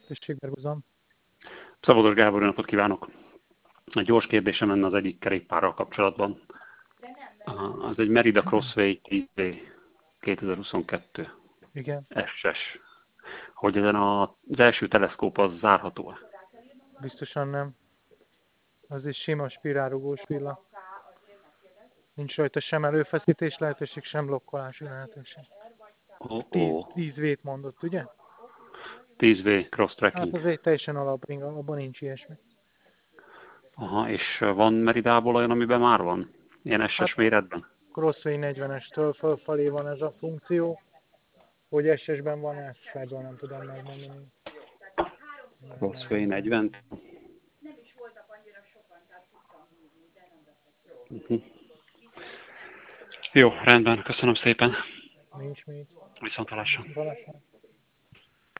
Tessék, Berguzon. Szabados Gábor, napot kívánok! Egy gyors kérdésem lenne az egyik kerékpárral kapcsolatban. Az egy Merida Crossway 10V 2022 Igen, SS. Hogy ezen az első teleszkóp az zárható-e? biztosan nem. Az is sima spirálrugós villa. Nincs rajta sem előfeszítés lehetőség, sem blokkolási lehetőség. 10 vét mondott, ugye? 10V cross-tracking. Hát az egy teljesen alapring, abban nincs ilyesmi. Aha, és van Meridából olyan, amiben már van? Ilyen SS Hát méretben? Crossway 40-estől fölfelé van ez a funkció. Hogy SS-ben van, ezt fejből nem tudom megmondani. Crossway 40? Jó, rendben, köszönöm szépen. Nincs mit. Viszontlátásra. Balázs.